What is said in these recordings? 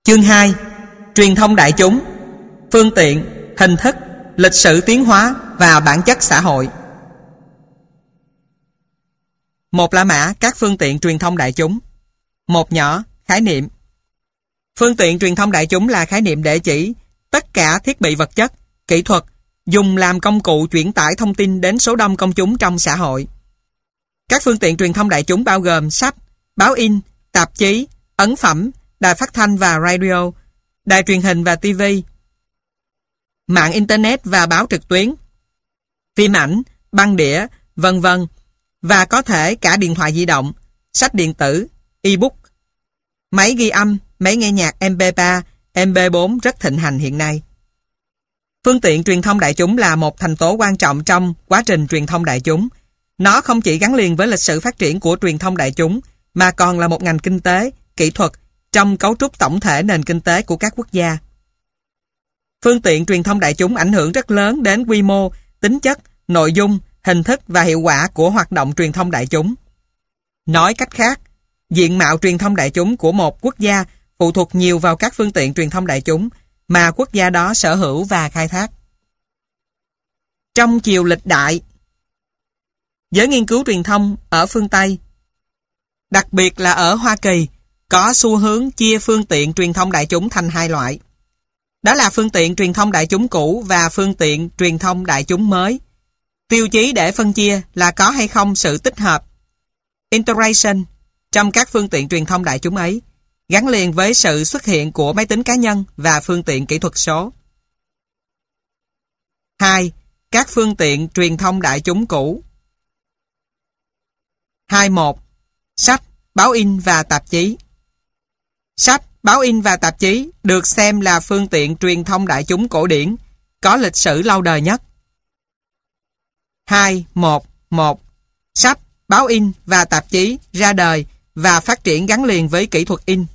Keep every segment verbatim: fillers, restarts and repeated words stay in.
Chương hai. Truyền thông đại chúng. Phương tiện, hình thức, lịch sử tiến hóa và bản chất xã hội. Một là mã các phương tiện truyền thông đại chúng. Một nhỏ, khái niệm. Phương tiện truyền thông đại chúng là khái niệm để chỉ tất cả thiết bị vật chất, kỹ thuật dùng làm công cụ chuyển tải thông tin đến số đông công chúng trong xã hội. Các phương tiện truyền thông đại chúng bao gồm sách, báo in, tạp chí, ấn phẩm, đài phát thanh và radio, đài truyền hình và ti vi, mạng internet và báo trực tuyến, phim ảnh, băng đĩa, vân vân, và có thể cả điện thoại di động, sách điện tử, e-book, máy ghi âm, máy nghe nhạc em pê ba, em pê bốn rất thịnh hành hiện nay. Phương tiện truyền thông đại chúng là một thành tố quan trọng trong quá trình truyền thông đại chúng. Nó không chỉ gắn liền với lịch sử phát triển của truyền thông đại chúng, mà còn là một ngành kinh tế, kỹ thuật trong cấu trúc tổng thể nền kinh tế của các quốc gia. Phương tiện truyền thông đại chúng ảnh hưởng rất lớn đến quy mô, tính chất, nội dung, hình thức và hiệu quả của hoạt động truyền thông đại chúng. Nói cách khác, diện mạo truyền thông đại chúng của một quốc gia phụ thuộc nhiều vào các phương tiện truyền thông đại chúng mà quốc gia đó sở hữu và khai thác. Trong chiều lịch đại, giới nghiên cứu truyền thông ở phương Tây, đặc biệt là ở Hoa Kỳ, có xu hướng chia phương tiện truyền thông đại chúng thành hai loại. Đó là phương tiện truyền thông đại chúng cũ và phương tiện truyền thông đại chúng mới. Tiêu chí để phân chia là có hay không sự tích hợp, integration, trong các phương tiện truyền thông đại chúng ấy, gắn liền với sự xuất hiện của máy tính cá nhân và phương tiện kỹ thuật số. hai. Các phương tiện truyền thông đại chúng cũ. hai một. Sách, báo in và tạp chí. Sách, báo in và tạp chí được xem là phương tiện truyền thông đại chúng cổ điển, có lịch sử lâu đời nhất. hai một một. Sách, báo in và tạp chí ra đời và phát triển gắn liền với kỹ thuật in.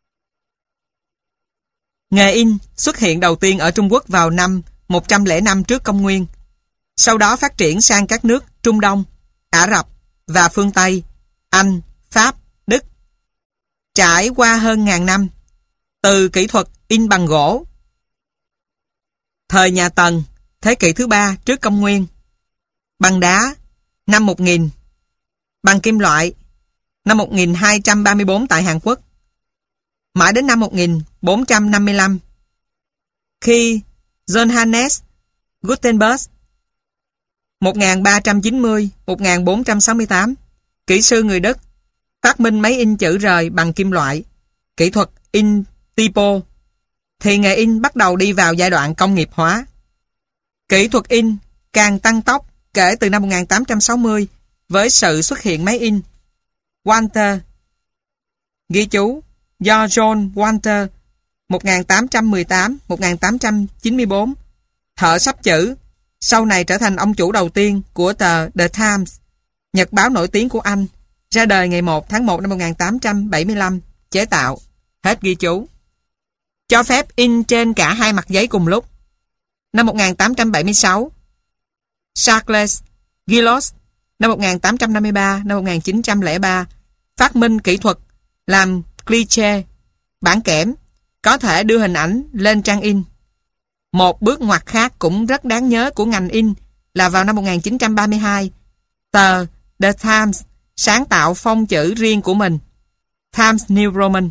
Nghề in xuất hiện đầu tiên ở Trung Quốc vào năm một trăm lẻ năm trước công nguyên. Sau đó phát triển sang các nước Trung Đông, Ả Rập và phương Tây, Anh, Pháp, Đức. Trải qua hơn ngàn năm, từ kỹ thuật in bằng gỗ, thời nhà Tần, thế kỷ thứ ba trước công nguyên, bằng đá, năm một nghìn, bằng kim loại, năm một nghìn hai trăm ba mươi tư tại Hàn Quốc, mãi đến năm một nghìn bốn trăm năm mươi lăm, khi Johannes Gutenberg một nghìn ba trăm chín mươi đến một nghìn bốn trăm sáu mươi tám, kỹ sư người Đức, phát minh máy in chữ rời bằng kim loại, kỹ thuật in typo, thì nghề in bắt đầu đi vào giai đoạn công nghiệp hóa. Kỹ thuật in càng tăng tốc kể từ năm một nghìn tám trăm sáu mươi với sự xuất hiện máy in Walter, ghi chú do John Walter một nghìn tám trăm mười tám đến một nghìn tám trăm chín mươi tư, thợ sắp chữ, sau này trở thành ông chủ đầu tiên của tờ The Times, nhật báo nổi tiếng của Anh, ra đời ngày một tháng một năm một nghìn tám trăm bảy mươi lăm, chế tạo. Hết ghi chú. Cho phép in trên cả hai mặt giấy cùng lúc. Năm một nghìn tám trăm bảy mươi sáu, Charles Gillois, năm một nghìn tám trăm năm mươi ba đến một nghìn chín trăm lẻ ba, phát minh kỹ thuật làm cliché, bản kẽm, có thể đưa hình ảnh lên trang in. Một bước ngoặt khác cũng rất đáng nhớ của ngành in là vào năm một nghìn chín trăm ba mươi hai, tờ The Times sáng tạo phông chữ riêng của mình, Times New Roman.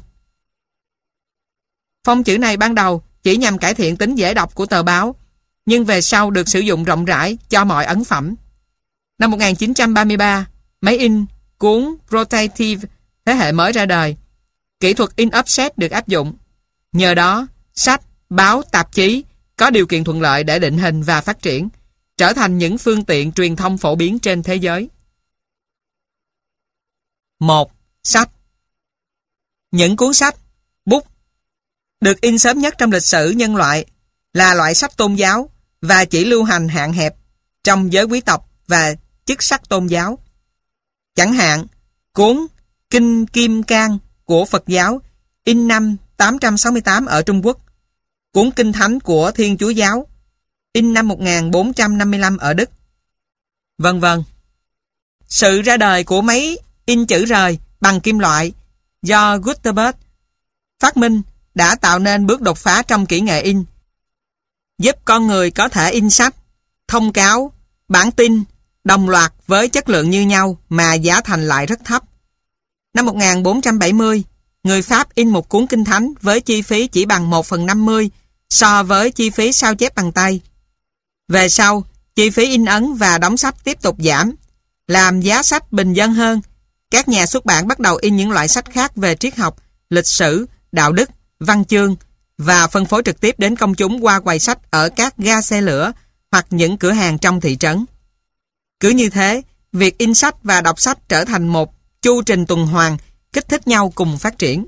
Phông chữ này ban đầu chỉ nhằm cải thiện tính dễ đọc của tờ báo, nhưng về sau được sử dụng rộng rãi cho mọi ấn phẩm. Năm một nghìn chín trăm ba mươi ba, máy in cuốn Rotative thế hệ mới ra đời. Kỹ thuật in offset được áp dụng. Nhờ đó, sách, báo, tạp chí có điều kiện thuận lợi để định hình và phát triển, trở thành những phương tiện truyền thông phổ biến trên thế giới. một. Sách. Những cuốn sách, bút, được in sớm nhất trong lịch sử nhân loại là loại sách tôn giáo và chỉ lưu hành hạn hẹp trong giới quý tộc và chức sắc tôn giáo. Chẳng hạn, cuốn Kinh Kim Cang của Phật giáo in năm tám trăm sáu mươi tám ở Trung Quốc, cuốn Kinh Thánh của Thiên Chúa giáo in năm một nghìn bốn trăm năm mươi lăm ở Đức, vân vân. Sự ra đời của máy in chữ rời bằng kim loại do Gutenberg phát minh đã tạo nên bước đột phá trong kỹ nghệ in, giúp con người có thể in sách, thông cáo, bản tin, đồng loạt với chất lượng như nhau mà giá thành lại rất thấp. Năm một nghìn bốn trăm bảy mươi, người Pháp in một cuốn kinh thánh với chi phí chỉ bằng một phần năm mươi so với chi phí sao chép bằng tay. Về sau, chi phí in ấn và đóng sách tiếp tục giảm, làm giá sách bình dân hơn. Các nhà xuất bản bắt đầu in những loại sách khác về triết học, lịch sử, đạo đức, văn chương và phân phối trực tiếp đến công chúng qua quầy sách ở các ga xe lửa hoặc những cửa hàng trong thị trấn. Cứ như thế, việc in sách và đọc sách trở thành một chu trình tuần hoàn, kích thích nhau cùng phát triển.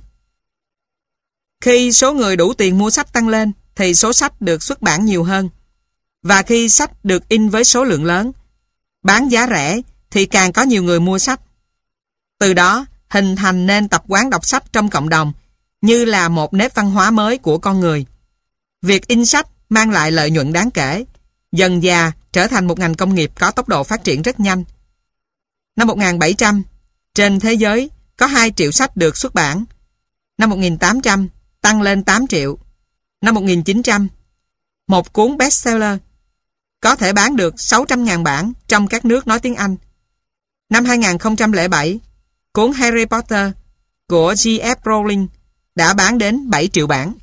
Khi số người đủ tiền mua sách tăng lên, thì số sách được xuất bản nhiều hơn. Và khi sách được in với số lượng lớn, bán giá rẻ, thì càng có nhiều người mua sách. Từ đó, hình thành nên tập quán đọc sách trong cộng đồng, như là một nếp văn hóa mới của con người. Việc in sách mang lại lợi nhuận đáng kể, dần dà trở thành một ngành công nghiệp có tốc độ phát triển rất nhanh. Năm một nghìn bảy trăm, trên thế giới có hai triệu sách được xuất bản. Năm một nghìn tám trăm, tăng lên tám triệu. Năm một nghìn chín trăm, một cuốn bestseller có thể bán được sáu trăm nghìn bản trong các nước nói tiếng Anh. Năm hai nghìn không trăm lẻ bảy, cuốn Harry Potter của J F Rowling đã bán đến bảy triệu bản.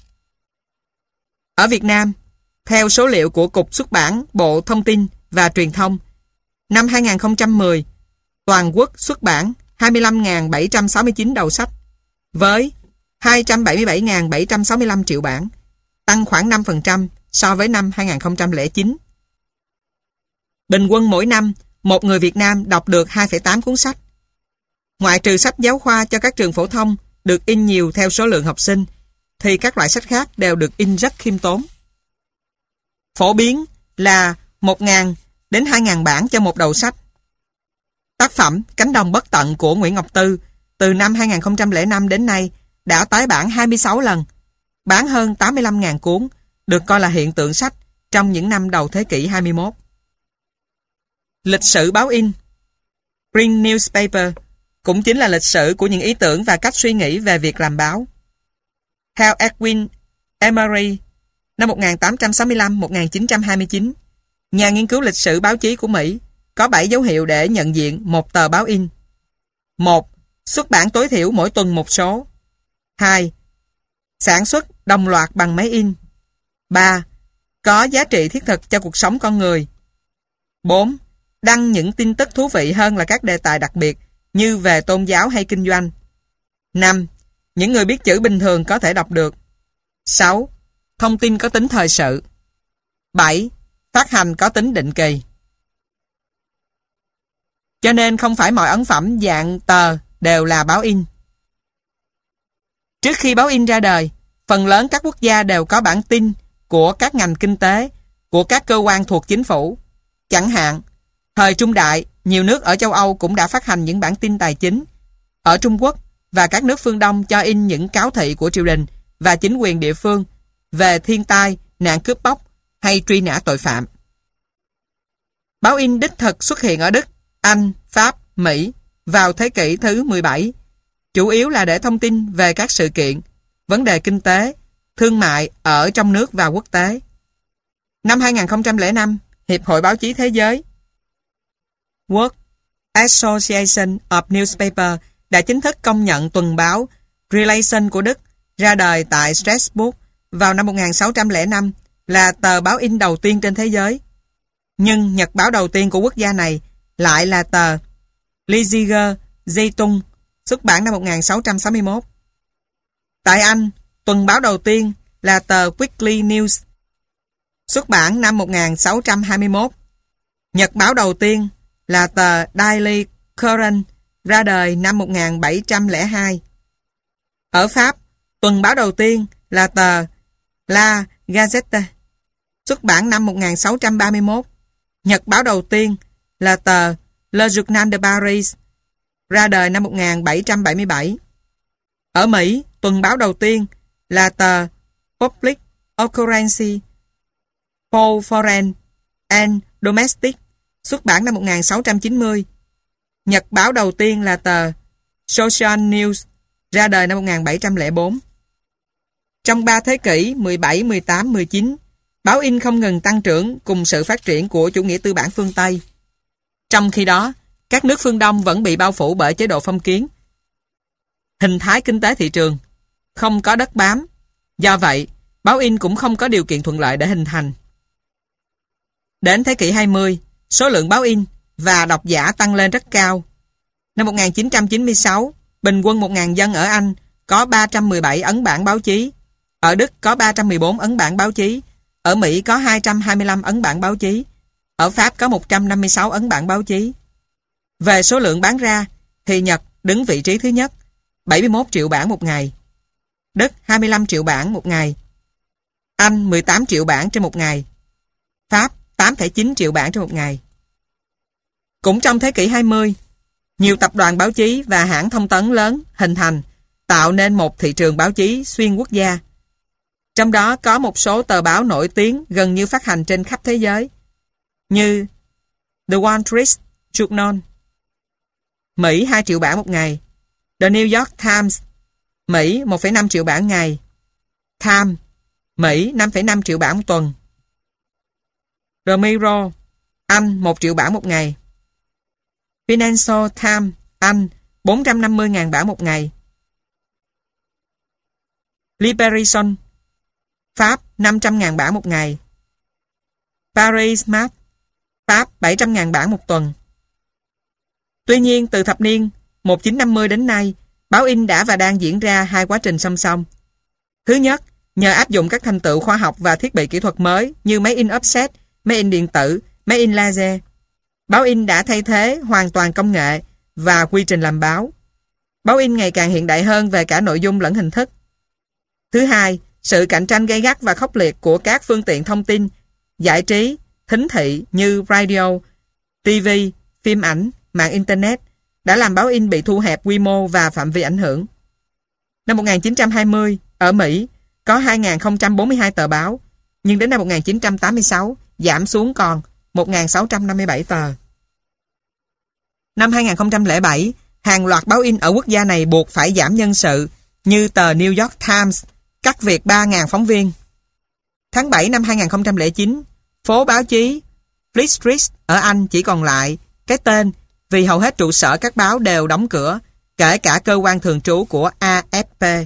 Ở Việt Nam, theo số liệu của Cục Xuất bản Bộ Thông tin và Truyền thông, năm hai nghìn không trăm mười, toàn quốc xuất bản hai mươi lăm nghìn bảy trăm sáu mươi chín đầu sách với hai trăm bảy mươi bảy nghìn bảy trăm sáu mươi lăm triệu bản, tăng khoảng năm phần trăm so với năm hai nghìn không trăm lẻ chín. Bình quân mỗi năm, một người Việt Nam đọc được hai phẩy tám cuốn sách. Ngoại trừ sách giáo khoa cho các trường phổ thông được in nhiều theo số lượng học sinh, thì các loại sách khác đều được in rất khiêm tốn. Phổ biến là một nghìn đến hai nghìn bản cho một đầu sách. Tác phẩm Cánh đồng bất tận của Nguyễn Ngọc Tư từ năm hai nghìn không trăm lẻ năm đến nay đã tái bản hai mươi sáu lần, bán hơn tám mươi lăm nghìn cuốn, được coi là hiện tượng sách trong những năm đầu thế kỷ hai mươi mốt. Lịch sử báo in Print newspaper cũng chính là lịch sử của những ý tưởng và cách suy nghĩ về việc làm báo. Theo Edwin Emery, năm một nghìn tám trăm sáu mươi lăm đến một nghìn chín trăm hai mươi chín, nhà nghiên cứu lịch sử báo chí của Mỹ, có bảy dấu hiệu để nhận diện một tờ báo in. một. Xuất bản tối thiểu mỗi tuần một số. hai. Sản xuất đồng loạt bằng máy in. ba. Có giá trị thiết thực cho cuộc sống con người. bốn. Đăng những tin tức thú vị hơn là các đề tài đặc biệt như về tôn giáo hay kinh doanh. năm. Những người biết chữ bình thường có thể đọc được. sáu. Thông tin có tính thời sự. bảy. Phát hành có tính định kỳ. Cho nên không phải mọi ấn phẩm dạng tờ đều là báo in. Trước khi báo in ra đời, phần lớn các quốc gia đều có bản tin của các ngành kinh tế, của các cơ quan thuộc chính phủ. Chẳng hạn, thời Trung Đại, nhiều nước ở châu Âu cũng đã phát hành những bản tin tài chính. Ở Trung Quốc và các nước phương Đông cho in những cáo thị của triều đình và chính quyền địa phương về thiên tai, nạn cướp bóc hay truy nã tội phạm. Báo in đích thực xuất hiện ở Đức, Anh, Pháp, Mỹ vào thế kỷ thứ mười bảy, chủ yếu là để thông tin về các sự kiện, vấn đề kinh tế, thương mại ở trong nước và quốc tế. Năm hai nghìn không trăm lẻ năm, Hiệp hội Báo chí Thế giới World Association of Newspaper đã chính thức công nhận tuần báo Relation của Đức ra đời tại Strasbourg vào năm một nghìn sáu trăm lẻ năm là tờ báo in đầu tiên trên thế giới. Nhưng nhật báo đầu tiên của quốc gia này lại là tờ Leipziger Zeitung, xuất bản năm một nghìn sáu trăm sáu mươi mốt. Tại Anh, tuần báo đầu tiên là tờ Weekly News, xuất bản năm một nghìn sáu trăm hai mươi mốt. Nhật báo đầu tiên là tờ Daily Current, ra đời năm một nghìn bảy trăm lẻ hai. Ở Pháp, tuần báo đầu tiên là tờ La Gazette, xuất bản năm một nghìn sáu trăm ba mươi mốt. Nhật báo đầu tiên là tờ Le Journal de Paris, ra đời năm một nghìn bảy trăm bảy mươi bảy. Ở Mỹ, tuần báo đầu tiên là tờ Public Occurrence for Foreign and Domestic, xuất bản năm một nghìn sáu trăm chín mươi. Nhật báo đầu tiên là tờ Social News, ra đời năm một nghìn bảy trăm lẻ bốn. Trong ba thế kỷ mười bảy, mười tám, mười chín, báo in không ngừng tăng trưởng cùng sự phát triển của chủ nghĩa tư bản phương Tây. Trong khi đó, các nước phương Đông vẫn bị bao phủ bởi chế độ phong kiến, hình thái kinh tế thị trường, không có đất bám. Do vậy, báo in cũng không có điều kiện thuận lợi để hình thành. Đến thế kỷ hai mươi, số lượng báo in và độc giả tăng lên rất cao. Năm một nghìn chín trăm chín mươi sáu, bình quân một nghìn dân ở Anh có ba trăm mười bảy ấn bản báo chí, ở Đức có ba trăm mười bốn ấn bản báo chí, ở Mỹ có hai trăm hai mươi lăm ấn bản báo chí, ở Pháp có một trăm năm mươi sáu ấn bản báo chí. Về số lượng bán ra, thì Nhật đứng vị trí thứ nhất, bảy mươi mốt triệu bản một ngày. Đức hai mươi lăm triệu bản một ngày. Anh mười tám triệu bản trên một ngày. Pháp tám phẩy chín triệu bản trên một ngày. Cũng trong thế kỷ hai mươi, nhiều tập đoàn báo chí và hãng thông tấn lớn hình thành, tạo nên một thị trường báo chí xuyên quốc gia. Trong đó có một số tờ báo nổi tiếng gần như phát hành trên khắp thế giới, như The Wall Street Journal, Mỹ hai triệu bản một ngày, The New York Times, Mỹ một phẩy năm triệu bản ngày, Time, Mỹ năm phẩy năm triệu bản một tuần, The Mirror, Anh một triệu bản một ngày, Financial Times, Anh bốn trăm năm mươi nghìn bản một ngày, Liberation, Pháp năm trăm nghìn bản một ngày, Paris Match, Pháp bảy trăm nghìn bản một tuần. Tuy nhiên, từ thập niên một nghìn chín trăm năm mươi đến nay, báo in đã và đang diễn ra hai quá trình song song. Thứ nhất, nhờ áp dụng các thành tựu khoa học và thiết bị kỹ thuật mới như máy in offset, máy in điện tử, máy in laser, báo in đã thay thế hoàn toàn công nghệ và quy trình làm báo. Báo in ngày càng hiện đại hơn về cả nội dung lẫn hình thức. Thứ hai, sự cạnh tranh gay gắt và khốc liệt của các phương tiện thông tin, giải trí, thính thị như radio, ti vi, phim ảnh, mạng Internet đã làm báo in bị thu hẹp quy mô và phạm vi ảnh hưởng. Năm một nghìn chín trăm hai mươi, ở Mỹ có hai nghìn không trăm bốn mươi hai tờ báo, nhưng đến năm một nghìn chín trăm tám mươi sáu giảm xuống còn một nghìn sáu trăm năm mươi bảy tờ. Năm hai nghìn không trăm lẻ bảy, hàng loạt báo in ở quốc gia này buộc phải giảm nhân sự, như tờ New York Times cắt việc ba nghìn phóng viên. Tháng bảy năm hai nghìn không trăm lẻ chín, phố báo chí Fleet Street ở Anh chỉ còn lại cái tên vì hầu hết trụ sở các báo đều đóng cửa, kể cả cơ quan thường trú của a ép pê.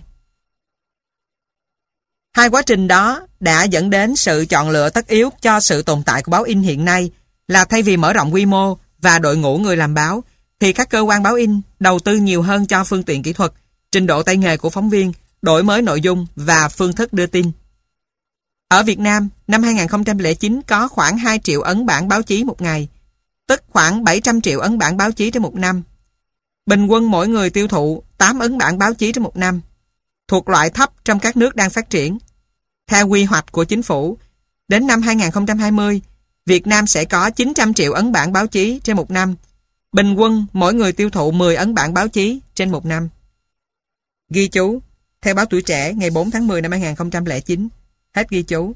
Hai quá trình đó đã dẫn đến sự chọn lựa tất yếu cho sự tồn tại của báo in hiện nay là thay vì mở rộng quy mô và đội ngũ người làm báo, thì các cơ quan báo in đầu tư nhiều hơn cho phương tiện kỹ thuật, trình độ tay nghề của phóng viên, đổi mới nội dung và phương thức đưa tin. Ở Việt Nam, năm hai nghìn không trăm lẻ chín có khoảng hai triệu ấn bản báo chí một ngày, tức khoảng bảy trăm triệu ấn bản báo chí trên một năm. Bình quân mỗi người tiêu thụ tám ấn bản báo chí trên một năm, thuộc loại thấp trong các nước đang phát triển. Theo quy hoạch của chính phủ, đến năm hai nghìn không trăm hai mươi, Việt Nam sẽ có chín trăm triệu ấn bản báo chí trên một năm. Bình quân mỗi người tiêu thụ mười ấn bản báo chí trên một năm. Ghi chú, theo báo Tuổi Trẻ ngày bốn tháng mười năm hai nghìn không trăm lẻ chín. Hết ghi chú.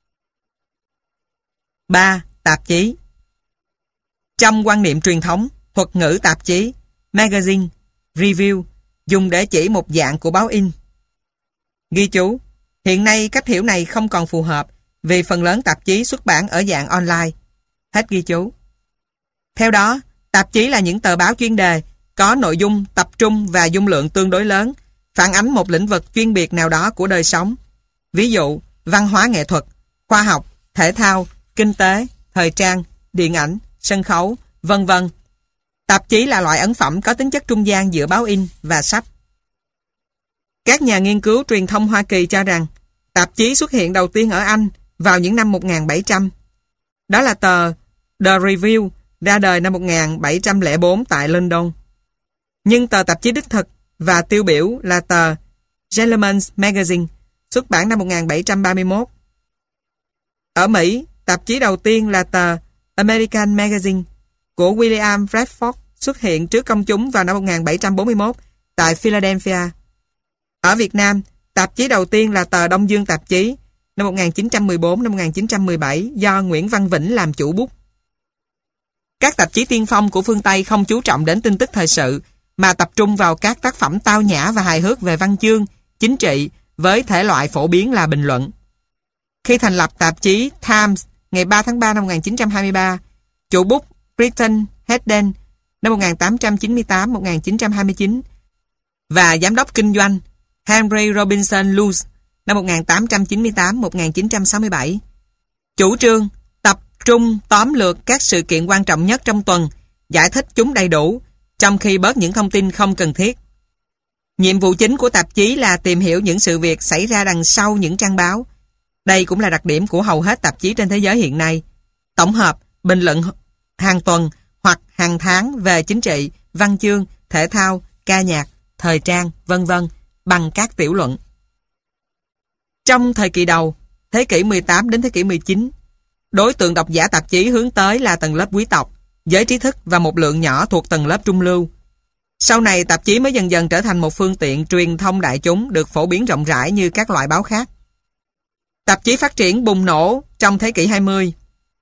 ba. Tạp chí. Trong quan niệm truyền thống, thuật ngữ tạp chí, magazine, review dùng để chỉ một dạng của báo in. Ghi chú, hiện nay cách hiểu này không còn phù hợp vì phần lớn tạp chí xuất bản ở dạng online. Hết ghi chú. Theo đó, tạp chí là những tờ báo chuyên đề, có nội dung tập trung và dung lượng tương đối lớn, phản ánh một lĩnh vực chuyên biệt nào đó của đời sống. Ví dụ, văn hóa nghệ thuật, khoa học, thể thao, kinh tế, thời trang, điện ảnh, sân khấu, vân vân. Tạp chí là loại ấn phẩm có tính chất trung gian giữa báo in và sách. Các nhà nghiên cứu truyền thông Hoa Kỳ cho rằng tạp chí xuất hiện đầu tiên ở Anh vào những năm một nghìn bảy trăm. Đó là tờ The Review ra đời năm một nghìn bảy trăm lẻ bốn tại London. Nhưng tờ tạp chí đích thực và tiêu biểu là tờ Gentleman's Magazine xuất bản năm một nghìn bảy trăm ba mươi mốt. Ở Mỹ, tạp chí đầu tiên là tờ American Magazine của William Bradford xuất hiện trước công chúng vào năm một nghìn bảy trăm bốn mươi mốt tại Philadelphia. Ở Việt Nam, tạp chí đầu tiên là tờ Đông Dương Tạp chí năm một nghìn chín trăm mười bốn đến một nghìn chín trăm mười bảy do Nguyễn Văn Vĩnh làm chủ bút. Các tạp chí tiên phong của phương Tây không chú trọng đến tin tức thời sự mà tập trung vào các tác phẩm tao nhã và hài hước về văn chương, chính trị với thể loại phổ biến là bình luận. Khi thành lập tạp chí Times ngày ba tháng ba năm một nghìn chín trăm hai mươi ba, chủ bút Britton Hayden năm một nghìn tám trăm chín mươi tám đến một nghìn chín trăm hai mươi chín và giám đốc kinh doanh Henry Robinson Luce năm một nghìn tám trăm chín mươi tám đến một nghìn chín trăm sáu mươi bảy chủ trương tập trung tóm lược các sự kiện quan trọng nhất trong tuần, giải thích chúng đầy đủ, trong khi bớt những thông tin không cần thiết. Nhiệm vụ chính của tạp chí là tìm hiểu những sự việc xảy ra đằng sau những trang báo. Đây cũng là đặc điểm của hầu hết tạp chí trên thế giới hiện nay. Tổng hợp, bình luận hàng tuần hoặc hàng tháng về chính trị, văn chương, thể thao, ca nhạc, thời trang, vân vân bằng các tiểu luận. Trong thời kỳ đầu, thế kỷ mười tám đến thế kỷ mười chín, đối tượng độc giả tạp chí hướng tới là tầng lớp quý tộc, giới trí thức và một lượng nhỏ thuộc tầng lớp trung lưu. Sau này, tạp chí mới dần dần trở thành một phương tiện truyền thông đại chúng được phổ biến rộng rãi như các loại báo khác. Tạp chí phát triển bùng nổ trong thế kỷ hai mươi.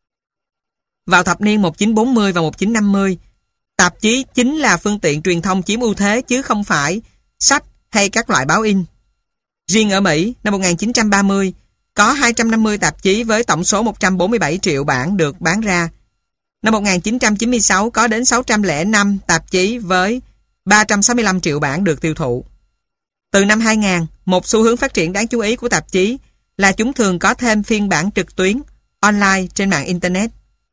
Vào thập niên một nghìn chín trăm bốn mươi và một nghìn chín trăm năm mươi, tạp chí chính là phương tiện truyền thông chiếm ưu thế chứ không phải sách hay các loại báo in. Riêng ở Mỹ, năm một nghìn chín trăm ba mươi, có hai trăm năm mươi tạp chí với tổng số một trăm bốn mươi bảy triệu bản được bán ra. Năm một nghìn chín trăm chín mươi sáu có đến sáu trăm lẻ năm tạp chí với ba trăm sáu mươi lăm triệu bản được tiêu thụ. Từ năm hai nghìn, một xu hướng phát triển đáng chú ý của tạp chí là chúng thường có thêm phiên bản trực tuyến, online trên mạng Internet.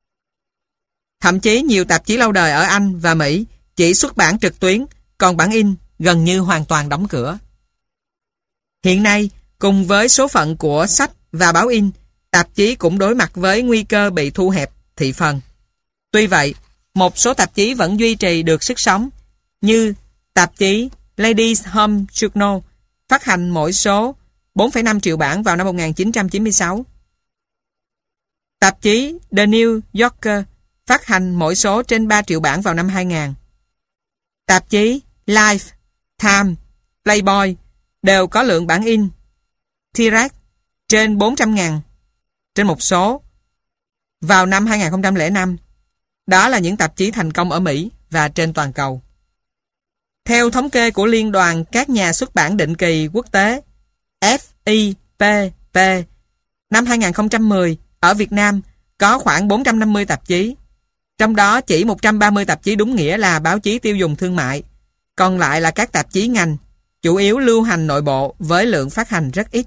Thậm chí nhiều tạp chí lâu đời ở Anh và Mỹ chỉ xuất bản trực tuyến, còn bản in gần như hoàn toàn đóng cửa. Hiện nay, cùng với số phận của sách và báo in, tạp chí cũng đối mặt với nguy cơ bị thu hẹp thị phần. Tuy vậy, một số tạp chí vẫn duy trì được sức sống, như tạp chí Ladies Home Journal phát hành mỗi số bốn phẩy năm triệu bản vào năm một nghìn chín trăm chín mươi sáu. Tạp chí The New Yorker phát hành mỗi số trên ba triệu bản vào năm hai nghìn. Tạp chí Life, Time, Playboy đều có lượng bản in T-Rex trên bốn trăm ngàn trên một số vào năm hai nghìn không trăm lẻ năm. Đó là những tạp chí thành công ở Mỹ và trên toàn cầu. Theo thống kê của Liên đoàn các nhà xuất bản định kỳ quốc tế F I P P, năm hai nghìn không trăm mười, ở Việt Nam có khoảng bốn trăm năm mươi tạp chí. Trong đó chỉ một trăm ba mươi tạp chí đúng nghĩa là báo chí tiêu dùng thương mại. Còn lại là các tạp chí ngành, chủ yếu lưu hành nội bộ với lượng phát hành rất ít.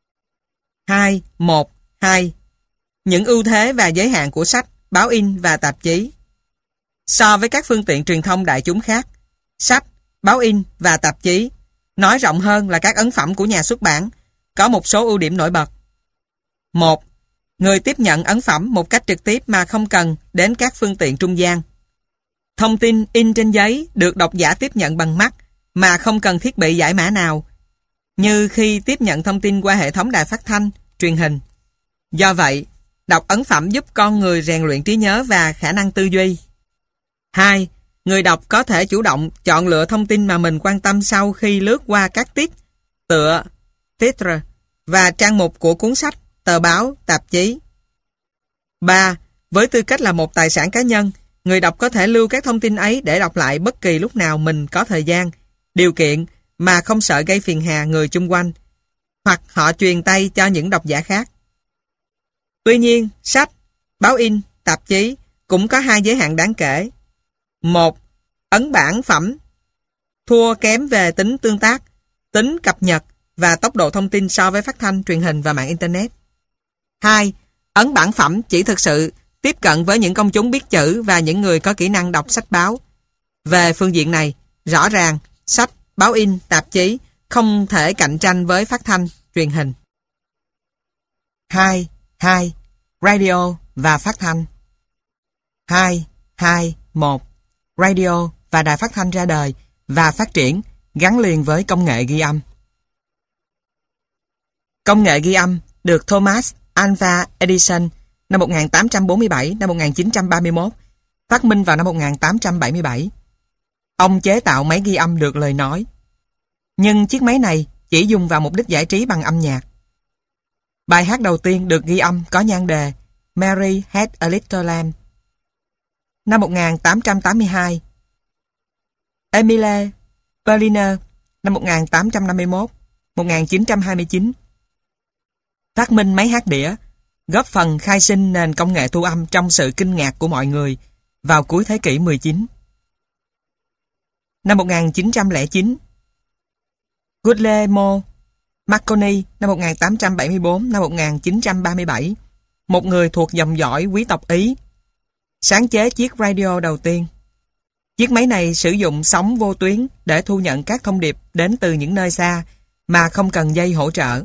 hai. một. hai. Những ưu thế và giới hạn của sách, báo in và tạp chí. So với các phương tiện truyền thông đại chúng khác, sách, báo in và tạp chí, nói rộng hơn là các ấn phẩm của nhà xuất bản, có một số ưu điểm nổi bật. một. Người tiếp nhận ấn phẩm một cách trực tiếp mà không cần đến các phương tiện trung gian. Thông tin in trên giấy được độc giả tiếp nhận bằng mắt mà không cần thiết bị giải mã nào, như khi tiếp nhận thông tin qua hệ thống đài phát thanh, truyền hình. Do vậy, đọc ấn phẩm giúp con người rèn luyện trí nhớ và khả năng tư duy. hai. Người đọc có thể chủ động chọn lựa thông tin mà mình quan tâm sau khi lướt qua các tiết, tựa, titre và trang mục của cuốn sách, tờ báo, tạp chí. ba. Với tư cách là một tài sản cá nhân, người đọc có thể lưu các thông tin ấy để đọc lại bất kỳ lúc nào mình có thời gian, điều kiện mà không sợ gây phiền hà người chung quanh, hoặc họ truyền tay cho những độc giả khác. Tuy nhiên, sách, báo in, tạp chí cũng có hai giới hạn đáng kể. một. Ấn bản phẩm thua kém về tính tương tác, tính cập nhật và tốc độ thông tin so với phát thanh, truyền hình và mạng Internet. hai. Ấn bản phẩm chỉ thực sự tiếp cận với những công chúng biết chữ và những người có kỹ năng đọc sách báo. Về phương diện này, rõ ràng, sách, báo in, tạp chí không thể cạnh tranh với phát thanh, truyền hình. hai. hai. Radio và phát thanh. hai. hai. một. Radio và đài phát thanh ra đời và phát triển gắn liền với công nghệ ghi âm. Công nghệ ghi âm được Thomas Alva Edison năm một nghìn tám trăm bốn mươi bảy đến một nghìn chín trăm ba mươi mốt phát minh vào năm một nghìn tám trăm bảy mươi bảy. Ông chế tạo máy ghi âm được lời nói. Nhưng chiếc máy này chỉ dùng vào mục đích giải trí bằng âm nhạc. Bài hát đầu tiên được ghi âm có nhan đề Mary Had a Little Lamb. Năm một nghìn tám trăm tám mươi hai, Emile Berliner năm một nghìn tám trăm năm mươi mốt một nghìn chín trăm hai mươi chín. Phát minh máy hát đĩa, góp phần khai sinh nền công nghệ thu âm trong sự kinh ngạc của mọi người vào cuối thế kỷ mười chín. Năm một nghìn chín trăm lẻ chín, Guglielmo Marconi năm một nghìn tám trăm bảy mươi tư đến một nghìn chín trăm ba mươi bảy, một người thuộc dòng dõi quý tộc Ý, sáng chế chiếc radio đầu tiên. Chiếc máy này sử dụng sóng vô tuyến để thu nhận các thông điệp đến từ những nơi xa mà không cần dây hỗ trợ.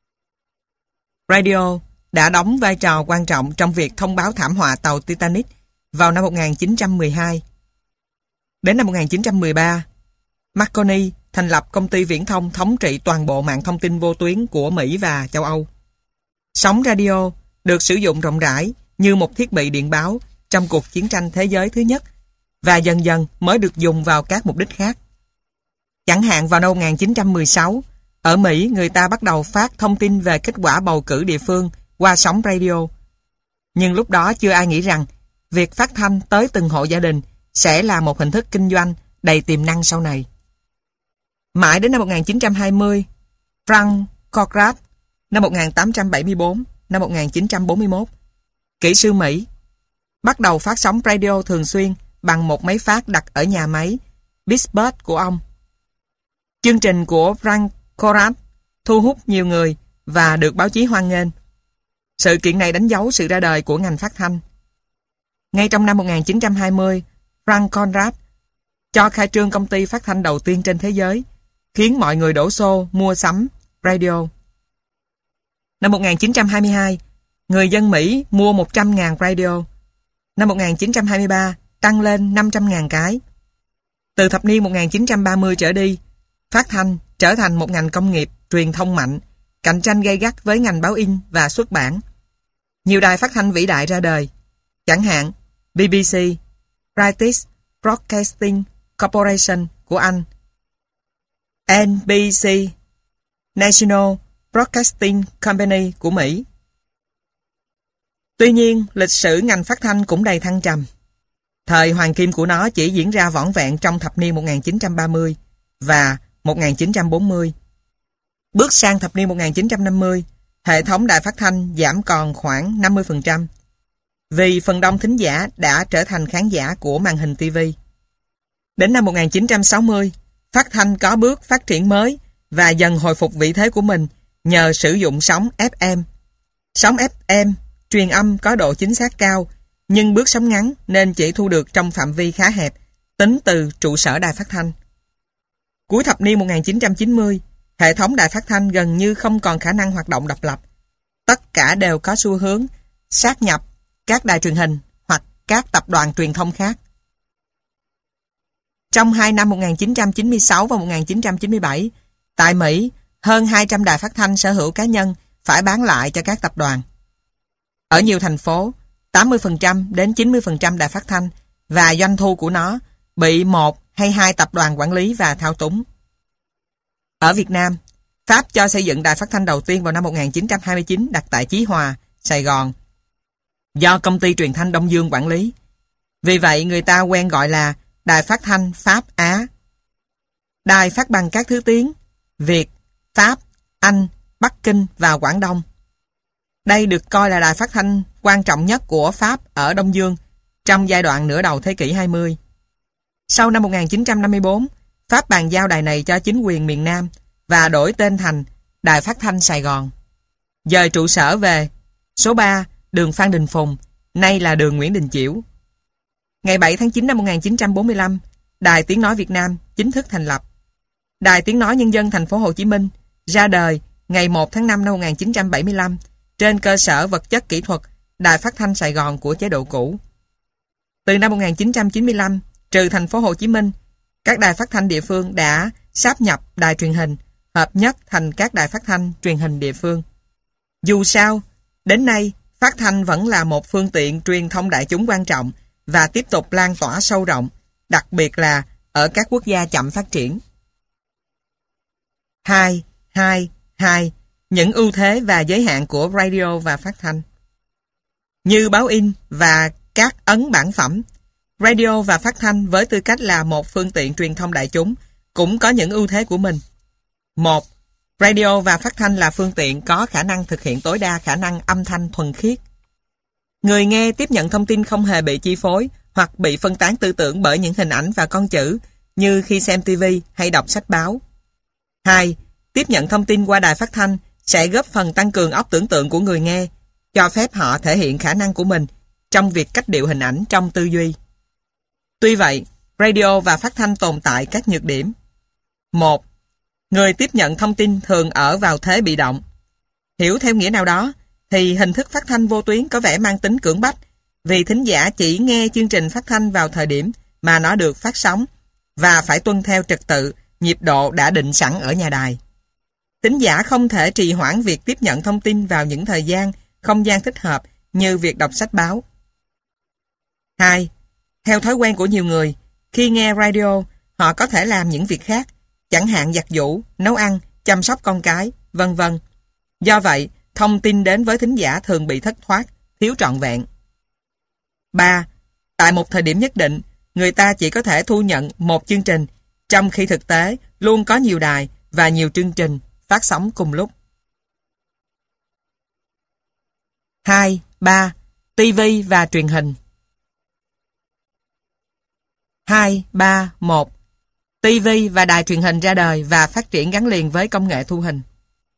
Radio đã đóng vai trò quan trọng trong việc thông báo thảm họa tàu Titanic vào năm một nghìn chín trăm mười hai. Đến năm một nghìn chín trăm mười ba, Marconi thành lập công ty viễn thông thống trị toàn bộ mạng thông tin vô tuyến của Mỹ và châu Âu. Sóng radio được sử dụng rộng rãi như một thiết bị điện báo trong cuộc chiến tranh thế giới thứ nhất và dần dần mới được dùng vào các mục đích khác. Chẳng hạn vào năm một nghìn chín trăm mười sáu, ở Mỹ người ta bắt đầu phát thông tin về kết quả bầu cử địa phương qua sóng radio. Nhưng lúc đó chưa ai nghĩ rằng việc phát thanh tới từng hộ gia đình sẽ là một hình thức kinh doanh đầy tiềm năng sau này. Mãi đến năm một nghìn chín trăm hai mươi, Frank Conrad năm một nghìn tám trăm bảy mươi tư năm một nghìn chín trăm bốn mươi mốt, kỹ sư Mỹ, bắt đầu phát sóng radio thường xuyên bằng một máy phát đặt ở nhà máy Pittsburgh của ông. Chương trình của Frank Conrad thu hút nhiều người và được báo chí hoan nghênh. Sự kiện này đánh dấu sự ra đời của ngành phát thanh. Ngay trong năm một nghìn chín trăm hai mươi, Frank Conrad cho khai trương công ty phát thanh đầu tiên trên thế giới, khiến mọi người đổ xô mua sắm radio. Năm một nghìn chín trăm hai mươi hai, người dân Mỹ mua một trăm nghìn radio. Năm một nghìn chín trăm hai mươi ba, tăng lên năm trăm nghìn cái. Từ thập niên một nghìn chín trăm ba mươi trở đi, phát thanh trở thành một ngành công nghiệp truyền thông mạnh, cạnh tranh gay gắt với ngành báo in và xuất bản. Nhiều đài phát thanh vĩ đại ra đời, chẳng hạn bê bê xê, British Broadcasting Corporation của Anh, en bê xê, National Broadcasting Company của Mỹ. Tuy nhiên, lịch sử ngành phát thanh cũng đầy thăng trầm. Thời hoàng kim của nó chỉ diễn ra vỏn vẹn trong thập niên một nghìn chín trăm ba mươi và một nghìn chín trăm bốn mươi. Bước sang thập niên một nghìn chín trăm năm mươi, hệ thống đài phát thanh giảm còn khoảng năm mươi phần trăm, vì phần đông thính giả đã trở thành khán giả của màn hình ti vi. Đến năm một nghìn chín trăm sáu mươi, phát thanh có bước phát triển mới và dần hồi phục vị thế của mình nhờ sử dụng sóng ép em. Sóng ép em truyền âm có độ chính xác cao, nhưng bước sóng ngắn nên chỉ thu được trong phạm vi khá hẹp, tính từ trụ sở đài phát thanh. Cuối thập niên một nghìn chín trăm chín mươi, hệ thống đài phát thanh gần như không còn khả năng hoạt động độc lập. Tất cả đều có xu hướng sát nhập các đài truyền hình hoặc các tập đoàn truyền thông khác. Trong hai năm một nghìn chín trăm chín mươi sáu và một nghìn chín trăm chín mươi bảy, tại Mỹ, hơn hai trăm đài phát thanh sở hữu cá nhân phải bán lại cho các tập đoàn. Ở nhiều thành phố, tám mươi phần trăm đến chín mươi phần trăm đài phát thanh và doanh thu của nó bị một hay hai tập đoàn quản lý và thao túng. Ở Việt Nam, Pháp cho xây dựng đài phát thanh đầu tiên vào năm một nghìn chín trăm hai mươi chín đặt tại Chí Hòa, Sài Gòn, do công ty truyền thanh Đông Dương quản lý. Vì vậy, người ta quen gọi là Đài Phát thanh Pháp Á. Đài phát bằng các thứ tiếng Việt, Pháp, Anh, Bắc Kinh và Quảng Đông. Đây được coi là đài phát thanh quan trọng nhất của Pháp ở Đông Dương trong giai đoạn nửa đầu thế kỷ hai mươi. Sau năm một nghìn chín trăm năm mươi tư, Pháp bàn giao đài này cho chính quyền miền Nam và đổi tên thành Đài Phát thanh Sài Gòn. Dời trụ sở về số ba, đường Phan Đình Phùng, nay là đường Nguyễn Đình Chiểu. Ngày bảy tháng chín năm một nghìn chín trăm bốn mươi lăm, Đài Tiếng nói Việt Nam chính thức thành lập. Đài Tiếng nói Nhân dân thành phố Hồ Chí Minh ra đời ngày một tháng năm năm một nghìn chín trăm bảy mươi lăm trên cơ sở vật chất kỹ thuật Đài Phát thanh Sài Gòn của chế độ cũ. Từ năm một nghìn chín trăm chín mươi lăm, trừ thành phố Hồ Chí Minh, các đài phát thanh địa phương đã sáp nhập đài truyền hình, hợp nhất thành các đài phát thanh truyền hình địa phương. Dù sao, đến nay, phát thanh vẫn là một phương tiện truyền thông đại chúng quan trọng và tiếp tục lan tỏa sâu rộng, đặc biệt là ở các quốc gia chậm phát triển. hai. hai. hai. Những ưu thế và giới hạn của radio và phát thanh. Như báo in và các ấn bản phẩm, radio và phát thanh với tư cách là một phương tiện truyền thông đại chúng cũng có những ưu thế của mình. một. Radio và phát thanh là phương tiện có khả năng thực hiện tối đa khả năng âm thanh thuần khiết. Người nghe tiếp nhận thông tin không hề bị chi phối hoặc bị phân tán tư tưởng bởi những hình ảnh và con chữ như khi xem ti vi hay đọc sách báo. hai. Tiếp nhận thông tin qua đài phát thanh sẽ góp phần tăng cường óc tưởng tượng của người nghe, cho phép họ thể hiện khả năng của mình trong việc cách điệu hình ảnh trong tư duy. Tuy vậy, radio và phát thanh tồn tại các nhược điểm. một. Người tiếp nhận thông tin thường ở vào thế bị động. Hiểu theo nghĩa nào đó, thì hình thức phát thanh vô tuyến có vẻ mang tính cưỡng bách, vì thính giả chỉ nghe chương trình phát thanh vào thời điểm mà nó được phát sóng và phải tuân theo trật tự, nhịp độ đã định sẵn ở nhà đài. Thính giả không thể trì hoãn việc tiếp nhận thông tin vào những thời gian, không gian thích hợp như việc đọc sách báo. hai. Theo thói quen của nhiều người, khi nghe radio, họ có thể làm những việc khác, chẳng hạn giặt giũ, nấu ăn, chăm sóc con cái, vân vân. Do vậy, thông tin đến với thính giả thường bị thất thoát, thiếu trọn vẹn. ba. Tại một thời điểm nhất định, người ta chỉ có thể thu nhận một chương trình, trong khi thực tế luôn có nhiều đài và nhiều chương trình phát sóng cùng lúc. hai. ba. ti vi và truyền hình. hai, ba, một. ti vi và đài truyền hình ra đời và phát triển gắn liền với công nghệ thu hình.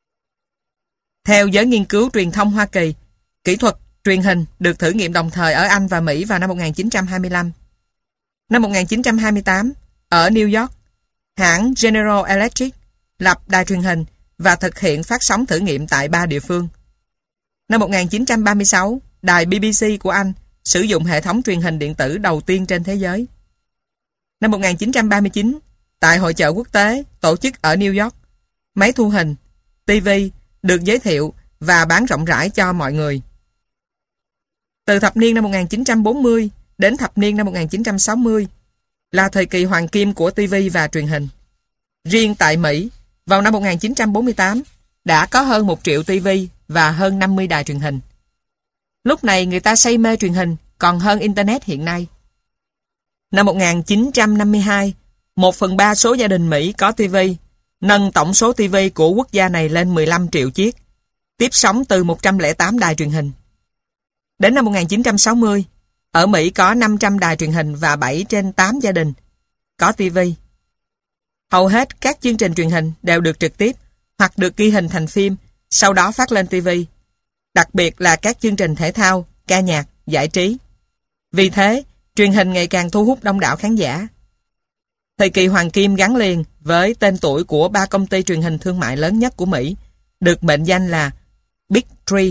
Theo giới nghiên cứu truyền thông Hoa Kỳ, kỹ thuật truyền hình được thử nghiệm đồng thời ở Anh và Mỹ vào năm một nghìn chín trăm hai mươi lăm. Năm một nghìn chín trăm hai mươi tám, ở New York, hãng General Electric lập đài truyền hình và thực hiện phát sóng thử nghiệm tại ba địa phương. Năm một nghìn chín trăm ba mươi sáu, đài bê bê xê của Anh sử dụng hệ thống truyền hình điện tử đầu tiên trên thế giới. Năm một nghìn chín trăm ba mươi chín, tại hội chợ quốc tế tổ chức ở New York, máy thu hình, ti vi được giới thiệu và bán rộng rãi cho mọi người. Từ thập niên năm một nghìn chín trăm bốn mươi đến thập niên năm một nghìn chín trăm sáu mươi là thời kỳ hoàng kim của ti vi và truyền hình. Riêng tại Mỹ, vào năm một nghìn chín trăm bốn mươi tám, đã có hơn một triệu ti vi và hơn năm mươi đài truyền hình. Lúc này người ta say mê truyền hình còn hơn Internet hiện nay. Năm một nghìn chín trăm năm mươi hai, một phần ba số gia đình Mỹ có ti vi, nâng tổng số ti vi của quốc gia này lên mười lăm triệu chiếc, tiếp sóng từ một trăm lẻ tám đài truyền hình. Đến năm một nghìn chín trăm sáu mươi, ở Mỹ có năm trăm đài truyền hình và bảy trên tám gia đình có ti vi. Hầu hết các chương trình truyền hình đều được trực tiếp hoặc được ghi hình thành phim, sau đó phát lên ti vi, đặc biệt là các chương trình thể thao, ca nhạc, giải trí. Vì thế, truyền hình ngày càng thu hút đông đảo khán giả. Thời kỳ hoàng kim gắn liền với tên tuổi của ba công ty truyền hình thương mại lớn nhất của Mỹ, được mệnh danh là Big Three.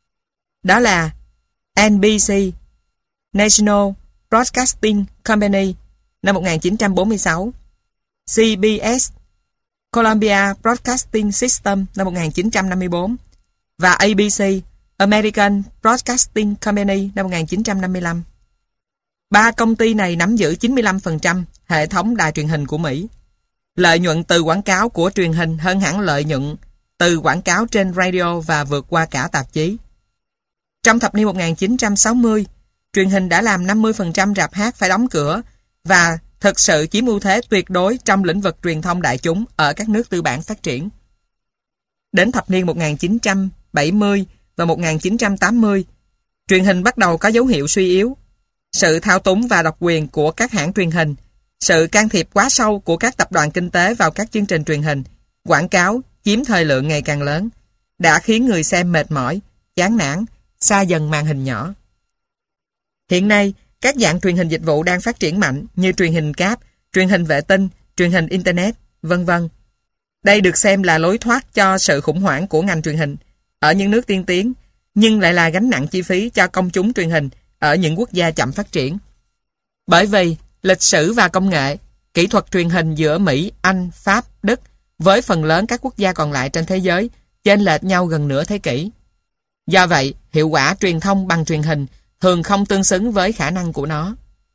Đó là en bê xê, National Broadcasting Company năm một nghìn chín trăm bốn mươi sáu, xê bê ét, Columbia Broadcasting System năm một nghìn chín trăm năm mươi bốn và a bê xê, American Broadcasting Company năm một nghìn chín trăm năm mươi lăm. Ba công ty này nắm giữ chín mươi lăm phần trăm hệ thống đài truyền hình của Mỹ. Lợi nhuận từ quảng cáo của truyền hình hơn hẳn lợi nhuận từ quảng cáo trên radio và vượt qua cả tạp chí. Trong thập niên một nghìn chín trăm sáu mươi, truyền hình đã làm năm mươi phần trăm rạp hát phải đóng cửa và thực sự chiếm ưu thế tuyệt đối trong lĩnh vực truyền thông đại chúng ở các nước tư bản phát triển. Đến thập niên một nghìn chín trăm bảy mươi và một nghìn chín trăm tám mươi, truyền hình bắt đầu có dấu hiệu suy yếu. Sự thao túng và độc quyền của các hãng truyền hình, sự can thiệp quá sâu của các tập đoàn kinh tế vào các chương trình truyền hình, quảng cáo chiếm thời lượng ngày càng lớn, đã khiến người xem mệt mỏi, chán nản, xa dần màn hình nhỏ. Hiện nay, các dạng truyền hình dịch vụ đang phát triển mạnh như truyền hình cáp, truyền hình vệ tinh, truyền hình Internet, vân vân. Đây được xem là lối thoát cho sự khủng hoảng của ngành truyền hình ở những nước tiên tiến, nhưng lại là gánh nặng chi phí cho công chúng truyền hình ở những quốc gia chậm phát triển. Bởi vì lịch sử và công nghệ, kỹ thuật truyền hình giữa Mỹ, Anh, Pháp, Đức với phần lớn các quốc gia còn lại trên thế giới chênh lệch nhau gần nửa thế kỷ. Do vậy, hiệu quả truyền thông bằng truyền hình thường không tương xứng với khả năng của nó.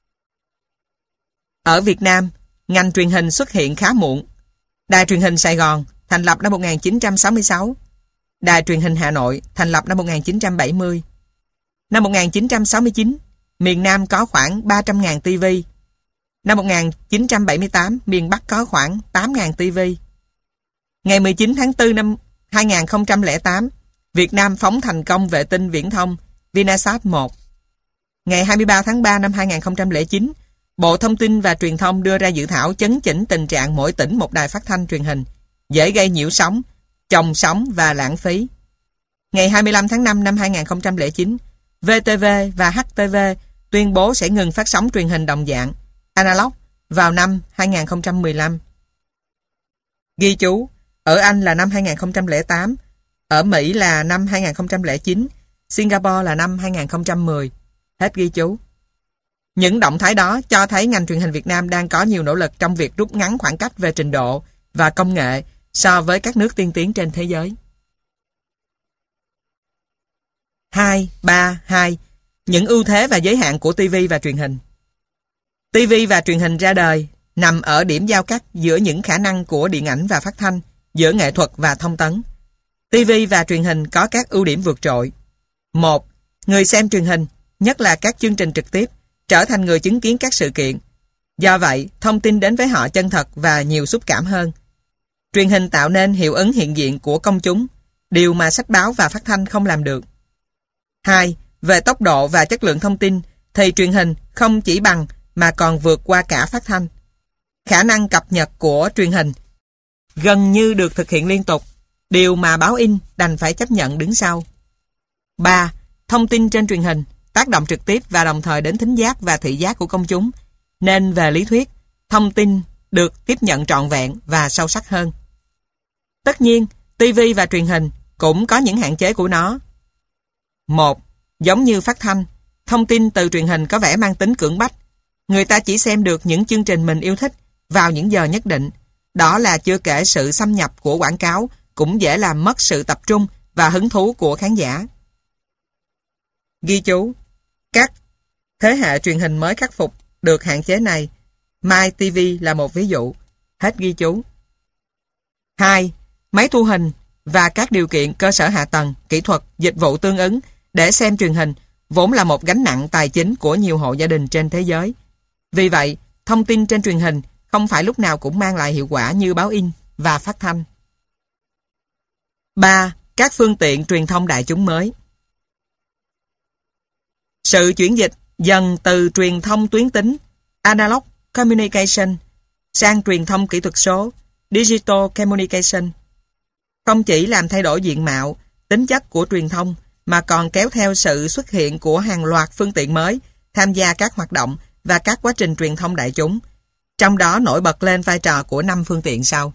Ở Việt Nam, ngành truyền hình xuất hiện khá muộn. Đài truyền hình Sài Gòn thành lập năm một nghìn chín trăm sáu mươi sáu. Đài truyền hình Hà Nội thành lập năm một nghìn chín trăm bảy mươi. Năm một nghìn chín trăm sáu mươi chín, miền Nam có khoảng ba trăm nghìn ti vi. Năm một nghìn chín trăm bảy mươi tám, miền Bắc có khoảng tám nghìn ti vi. Ngày mười chín tháng tư năm hai nghìn không trăm lẻ tám, Việt Nam phóng thành công vệ tinh viễn thông Vinasat một. Ngày hai mươi ba tháng ba năm hai nghìn không trăm lẻ chín, Bộ Thông tin và Truyền thông đưa ra dự thảo chấn chỉnh tình trạng mỗi tỉnh một đài phát thanh truyền hình, dễ gây nhiễu sóng, chồng sóng và lãng phí. Ngày hai mươi lăm tháng năm năm hai nghìn không trăm lẻ chín, vê tê vê và hát tê vê tuyên bố sẽ ngừng phát sóng truyền hình đồng dạng, analog, vào năm hai nghìn không trăm mười lăm. Ghi chú, ở Anh là năm hai nghìn không trăm lẻ tám, ở Mỹ là năm hai nghìn không trăm lẻ chín, Singapore là năm hai nghìn không trăm mười. Hết ghi chú. Những động thái đó cho thấy ngành truyền hình Việt Nam đang có nhiều nỗ lực trong việc rút ngắn khoảng cách về trình độ và công nghệ so với các nước tiên tiến trên thế giới. hai ba hai. Những ưu thế và giới hạn của ti vi và truyền hình. ti vi và truyền hình ra đời nằm ở điểm giao cắt giữa những khả năng của điện ảnh và phát thanh, giữa nghệ thuật và thông tấn. ti vi và truyền hình có các ưu điểm vượt trội. Một. Người xem truyền hình, nhất là các chương trình trực tiếp, trở thành người chứng kiến các sự kiện. Do vậy, thông tin đến với họ chân thật và nhiều xúc cảm hơn. Truyền hình tạo nên hiệu ứng hiện diện của công chúng, điều mà sách báo và phát thanh không làm được. Hai. Về tốc độ và chất lượng thông tin, thì truyền hình không chỉ bằng mà còn vượt qua cả phát thanh. Khả năng cập nhật của truyền hình gần như được thực hiện liên tục, điều mà báo in đành phải chấp nhận đứng sau. Ba. Thông tin trên truyền hình tác động trực tiếp và đồng thời đến thính giác và thị giác của công chúng, nên về lý thuyết, thông tin được tiếp nhận trọn vẹn và sâu sắc hơn. Tất nhiên, ti vi và truyền hình cũng có những hạn chế của nó. Một. Giống như phát thanh, thông tin từ truyền hình có vẻ mang tính cưỡng bách. Người ta chỉ xem được những chương trình mình yêu thích vào những giờ nhất định. Đó là chưa kể sự xâm nhập của quảng cáo cũng dễ làm mất sự tập trung và hứng thú của khán giả. Ghi chú, các thế hệ truyền hình mới khắc phục được hạn chế này. MyTV là một ví dụ. Hết ghi chú. Hai. Máy thu hình và các điều kiện cơ sở hạ tầng, kỹ thuật, dịch vụ tương ứng để xem truyền hình vốn là một gánh nặng tài chính của nhiều hộ gia đình trên thế giới. Vì vậy, thông tin trên truyền hình không phải lúc nào cũng mang lại hiệu quả như báo in và phát thanh. Ba. Các phương tiện truyền thông đại chúng mới. Sự chuyển dịch dần từ truyền thông tuyến tính (analog communication) sang truyền thông kỹ thuật số (digital communication) không chỉ làm thay đổi diện mạo, tính chất của truyền thông mà còn kéo theo sự xuất hiện của hàng loạt phương tiện mới tham gia các hoạt động và các quá trình truyền thông đại chúng. Trong đó nổi bật lên vai trò của năm phương tiện sau.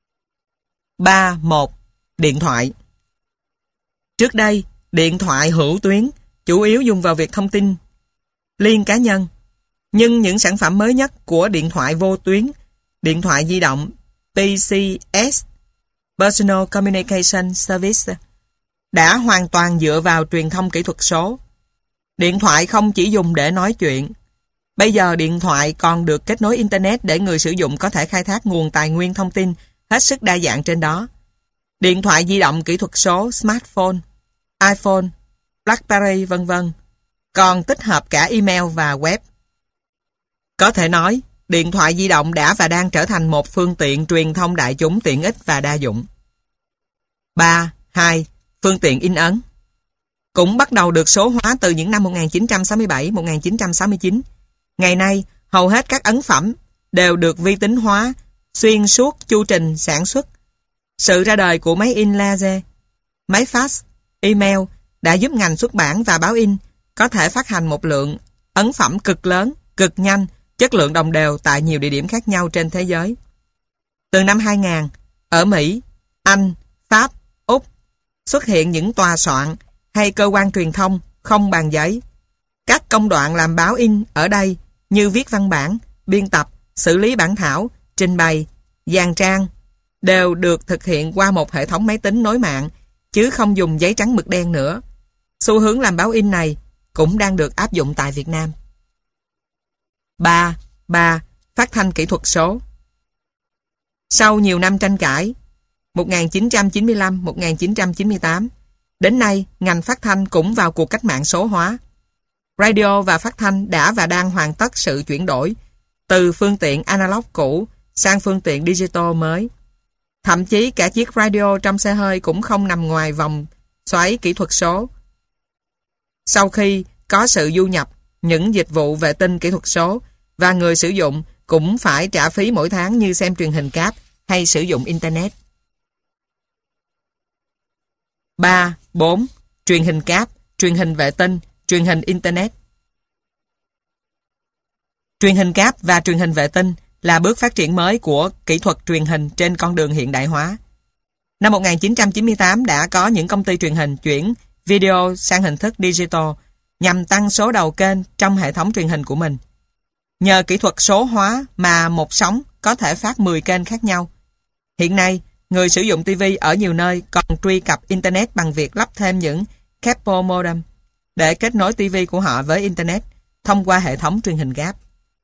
ba. một. Điện thoại. Trước đây, điện thoại hữu tuyến chủ yếu dùng vào việc thông tin liên cá nhân. Nhưng những sản phẩm mới nhất của điện thoại vô tuyến, điện thoại di động pê xê ét (Personal Communication Service) đã hoàn toàn dựa vào truyền thông kỹ thuật số. Điện thoại không chỉ dùng để nói chuyện. Bây giờ điện thoại còn được kết nối Internet để người sử dụng có thể khai thác nguồn tài nguyên thông tin hết sức đa dạng trên đó. Điện thoại di động kỹ thuật số, smartphone, iPhone, BlackBerry vân vân còn tích hợp cả email và web. Có thể nói, điện thoại di động đã và đang trở thành một phương tiện truyền thông đại chúng tiện ích và đa dụng. ba. hai. Phương tiện in ấn cũng bắt đầu được số hóa từ những năm một nghìn chín trăm sáu mươi bảy đến một nghìn chín trăm sáu mươi chín. Ngày nay, hầu hết các ấn phẩm đều được vi tính hóa xuyên suốt chu trình sản xuất. Sự ra đời của máy in laser, máy fax, email đã giúp ngành xuất bản và báo in có thể phát hành một lượng ấn phẩm cực lớn, cực nhanh, chất lượng đồng đều tại nhiều địa điểm khác nhau trên thế giới. Từ năm hai nghìn, ở Mỹ, Anh, Pháp, Úc xuất hiện những tòa soạn hay cơ quan truyền thông không bàn giấy. Các công đoạn làm báo in ở đây như viết văn bản, biên tập, xử lý bản thảo, trình bày, dàn trang đều được thực hiện qua một hệ thống máy tính nối mạng chứ không dùng giấy trắng mực đen nữa. Xu hướng làm báo in này cũng đang được áp dụng tại Việt Nam. ba. ba. Phát thanh kỹ thuật số. Sau nhiều năm tranh cãi, một nghìn chín trăm chín mươi lăm đến một nghìn chín trăm chín mươi tám, đến nay ngành phát thanh cũng vào cuộc cách mạng số hóa. Radio và phát thanh đã và đang hoàn tất sự chuyển đổi từ phương tiện analog cũ sang phương tiện digital mới. Thậm chí cả chiếc radio trong xe hơi cũng không nằm ngoài vòng xoáy kỹ thuật số. Sau khi có sự du nhập những dịch vụ vệ tinh kỹ thuật số và người sử dụng cũng phải trả phí mỗi tháng như xem truyền hình cáp hay sử dụng Internet. ba. bốn. Truyền hình cáp, truyền hình vệ tinh, truyền hình Internet. Truyền hình cáp và truyền hình vệ tinh là bước phát triển mới của kỹ thuật truyền hình trên con đường hiện đại hóa. Năm một nghìn chín trăm chín mươi tám đã có những công ty truyền hình chuyển video sang hình thức digital nhằm tăng số đầu kênh trong hệ thống truyền hình của mình. Nhờ kỹ thuật số hóa mà một sóng có thể phát mười kênh khác nhau. Hiện nay, người sử dụng ti vi ở nhiều nơi còn truy cập Internet bằng việc lắp thêm những cable modem để kết nối ti vi của họ với Internet thông qua hệ thống truyền hình cáp.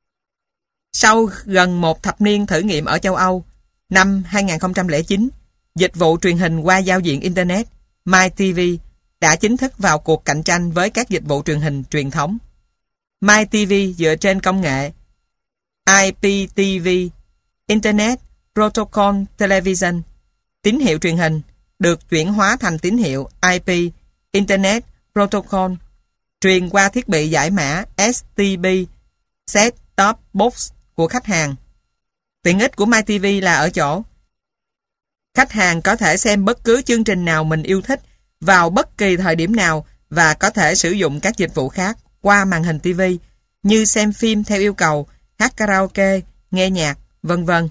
Sau gần một thập niên thử nghiệm ở châu Âu, năm hai nghìn không trăm lẻ chín, dịch vụ truyền hình qua giao diện Internet MyTV đã chính thức vào cuộc cạnh tranh với các dịch vụ truyền hình truyền thống. MyTV dựa trên công nghệ I P T V, Internet Protocol Television, tín hiệu truyền hình được chuyển hóa thành tín hiệu I P, Internet Protocol, truyền qua thiết bị giải mã S T B, Set-top Box của khách hàng. Tiện ích của MyTV là ở chỗ khách hàng có thể xem bất cứ chương trình nào mình yêu thích vào bất kỳ thời điểm nào và có thể sử dụng các dịch vụ khác qua màn hình ti vi như xem phim theo yêu cầu, hát karaoke, nghe nhạc, vân vân.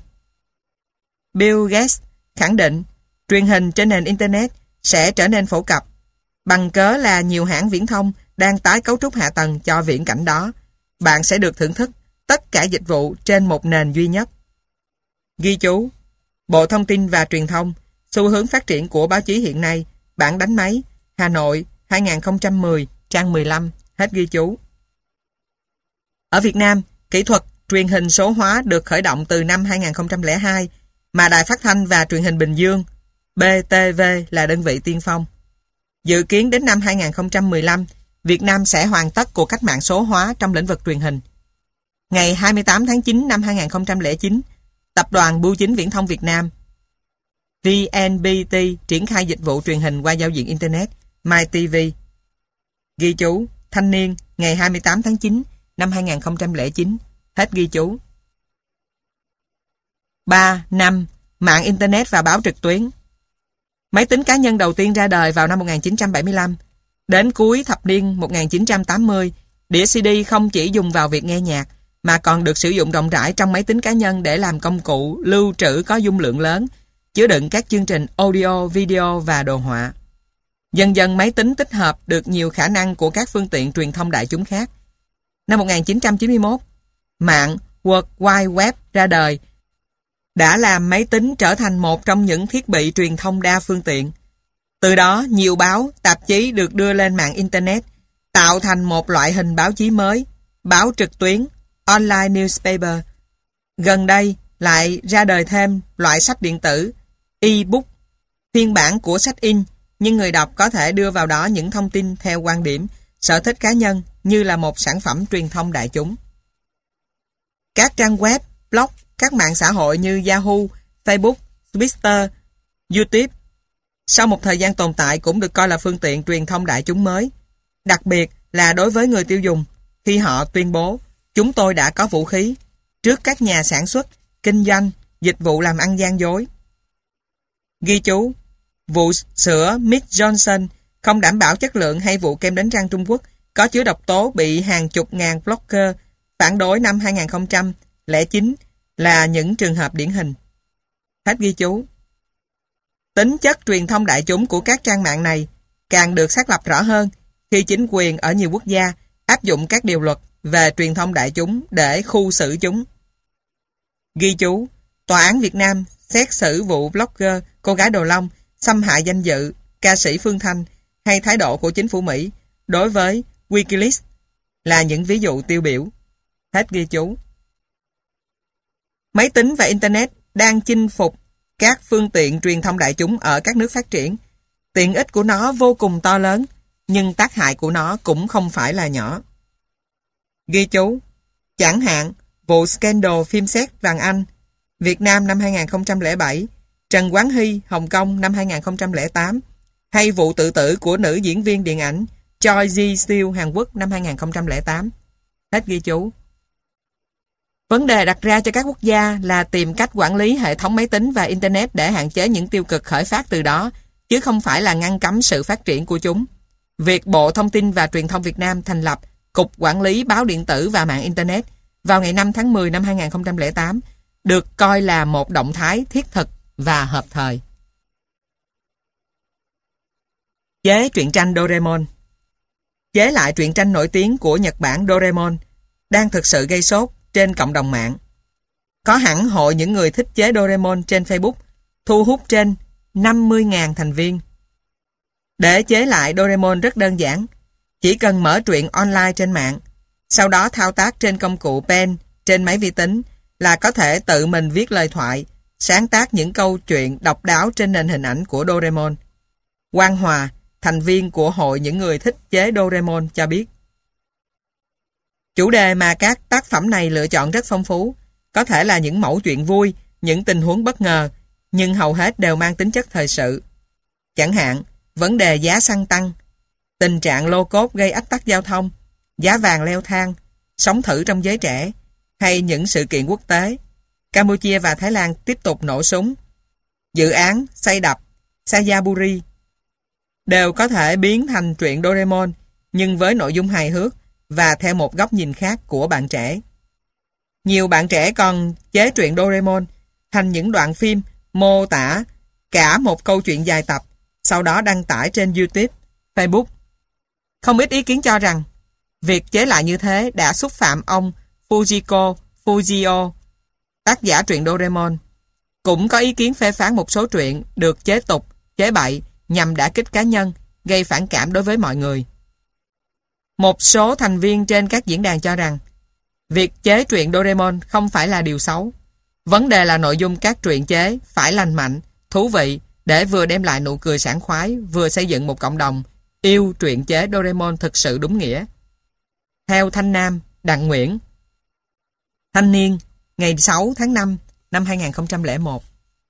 Bill Gates khẳng định truyền hình trên nền Internet sẽ trở nên phổ cập bằng cớ là nhiều hãng viễn thông đang tái cấu trúc hạ tầng cho viễn cảnh đó. Bạn sẽ được thưởng thức tất cả dịch vụ trên một nền duy nhất. Ghi chú: Bộ Thông tin và Truyền thông, xu hướng phát triển của báo chí hiện nay, bản đánh máy, Hà Nội, hai nghìn không trăm mười, trang mười lăm, hết ghi chú. Ở Việt Nam, kỹ thuật truyền hình số hóa được khởi động từ năm hai nghìn không trăm lẻ hai, mà Đài Phát thanh và Truyền hình Bình Dương, B T V là đơn vị tiên phong. Dự kiến đến năm hai nghìn không trăm mười lăm, Việt Nam sẽ hoàn tất cuộc cách mạng số hóa trong lĩnh vực truyền hình. Ngày hai mươi tám tháng chín năm hai nghìn không trăm lẻ chín, Tập đoàn Bưu chính Viễn thông Việt Nam V N B T triển khai dịch vụ truyền hình qua giao diện Internet MyTV. Ghi chú: Thanh niên, ngày hai mươi tám tháng chín năm hai nghìn không trăm lẻ chín, hết ghi chú. ba. năm. Mạng Internet và báo trực tuyến. Máy tính cá nhân đầu tiên ra đời vào năm một nghìn chín trăm bảy mươi lăm. Đến cuối thập niên một nghìn chín trăm tám mươi, đĩa xê đê không chỉ dùng vào việc nghe nhạc, mà còn được sử dụng rộng rãi trong máy tính cá nhân để làm công cụ lưu trữ có dung lượng lớn, chứa đựng các chương trình audio, video và đồ họa. Dần dần máy tính tích hợp được nhiều khả năng của các phương tiện truyền thông đại chúng khác. Năm một nghìn chín trăm chín mươi mốt, mạng World Wide Web ra đời, đã làm máy tính trở thành một trong những thiết bị truyền thông đa phương tiện. Từ đó, nhiều báo, tạp chí được đưa lên mạng Internet, tạo thành một loại hình báo chí mới, báo trực tuyến, online newspaper. Gần đây, lại ra đời thêm loại sách điện tử, e-book, phiên bản của sách in, nhưng người đọc có thể đưa vào đó những thông tin theo quan điểm, sở thích cá nhân như là một sản phẩm truyền thông đại chúng. Các trang web, blog, các mạng xã hội như Yahoo, Facebook, Twitter, YouTube, sau một thời gian tồn tại cũng được coi là phương tiện truyền thông đại chúng mới, đặc biệt là đối với người tiêu dùng, khi họ tuyên bố chúng tôi đã có vũ khí trước các nhà sản xuất, kinh doanh, dịch vụ làm ăn gian dối. Ghi chú: Vụ sữa Mick Johnson không đảm bảo chất lượng hay vụ kem đánh răng Trung Quốc có chứa độc tố bị hàng chục ngàn blogger phản đối năm hai nghìn không trăm lẻ chín là những trường hợp điển hình. Hết ghi chú. Tính chất truyền thông đại chúng của các trang mạng này càng được xác lập rõ hơn khi chính quyền ở nhiều quốc gia áp dụng các điều luật về truyền thông đại chúng để khu xử chúng. Ghi chú: Tòa án Việt Nam xét xử vụ blogger cô gái Đồ Long xâm hại danh dự ca sĩ Phương Thanh hay thái độ của chính phủ Mỹ đối với Wikileaks là những ví dụ tiêu biểu. Hết ghi chú. Máy tính và Internet đang chinh phục các phương tiện truyền thông đại chúng ở các nước phát triển. Tiện ích của nó vô cùng to lớn, nhưng tác hại của nó cũng không phải là nhỏ. Ghi chú: Chẳng hạn, vụ scandal phim sét vàng Anh, Việt Nam năm hai nghìn không trăm lẻ bảy, Trần Quán Hy, Hồng Kông năm hai nghìn không trăm lẻ tám, hay vụ tự tử của nữ diễn viên điện ảnh Choi Ji-seo Hàn Quốc năm hai nghìn không trăm lẻ tám. Hết ghi chú. Vấn đề đặt ra cho các quốc gia là tìm cách quản lý hệ thống máy tính và Internet để hạn chế những tiêu cực khởi phát từ đó, chứ không phải là ngăn cấm sự phát triển của chúng. Việc Bộ Thông tin và Truyền thông Việt Nam thành lập Cục Quản lý Báo điện tử và Mạng Internet vào ngày năm tháng mười năm hai nghìn không trăm lẻ tám được coi là một động thái thiết thực và hợp thời. Chế truyện tranh Doraemon. Chế lại truyện tranh nổi tiếng của Nhật Bản Doraemon đang thực sự gây sốt trên cộng đồng mạng. Có hẳn hội những người thích chế Doraemon trên Facebook, thu hút trên năm mươi nghìn thành viên. Để chế lại Doraemon rất đơn giản, chỉ cần mở truyện online trên mạng, sau đó thao tác trên công cụ pen trên máy vi tính là có thể tự mình viết lời thoại, sáng tác những câu chuyện độc đáo trên nền hình ảnh của Doraemon. Quang Hòa, thành viên của hội những người thích chế Doraemon cho biết. Chủ đề mà các tác phẩm này lựa chọn rất phong phú, có thể là những mẩu chuyện vui, những tình huống bất ngờ, nhưng hầu hết đều mang tính chất thời sự. Chẳng hạn, vấn đề giá xăng tăng, tình trạng lô cốt gây ách tắc giao thông, giá vàng leo thang, sống thử trong giới trẻ, hay những sự kiện quốc tế. Campuchia và Thái Lan tiếp tục nổ súng. Dự án xây đập Sayaburi đều có thể biến thành truyện Doraemon, nhưng với nội dung hài hước và theo một góc nhìn khác của bạn trẻ. Nhiều bạn trẻ còn chế truyện Doraemon thành những đoạn phim mô tả cả một câu chuyện dài tập, sau đó đăng tải trên YouTube, Facebook. Không ít ý kiến cho rằng việc chế lại như thế đã xúc phạm ông Fujiko Fujio, tác giả truyện Doraemon. Cũng có ý kiến phê phán một số truyện được chế tục, chế bậy nhằm đả kích cá nhân, gây phản cảm đối với mọi người. Một số thành viên trên các diễn đàn cho rằng việc chế truyện Doraemon không phải là điều xấu. Vấn đề là nội dung các truyện chế phải lành mạnh, thú vị để vừa đem lại nụ cười sảng khoái, vừa xây dựng một cộng đồng yêu truyện chế Doraemon thực sự đúng nghĩa. Theo Thanh Nam, Đặng Nguyễn, Thanh niên, ngày sáu tháng năm năm hai nghìn không trăm lẻ một.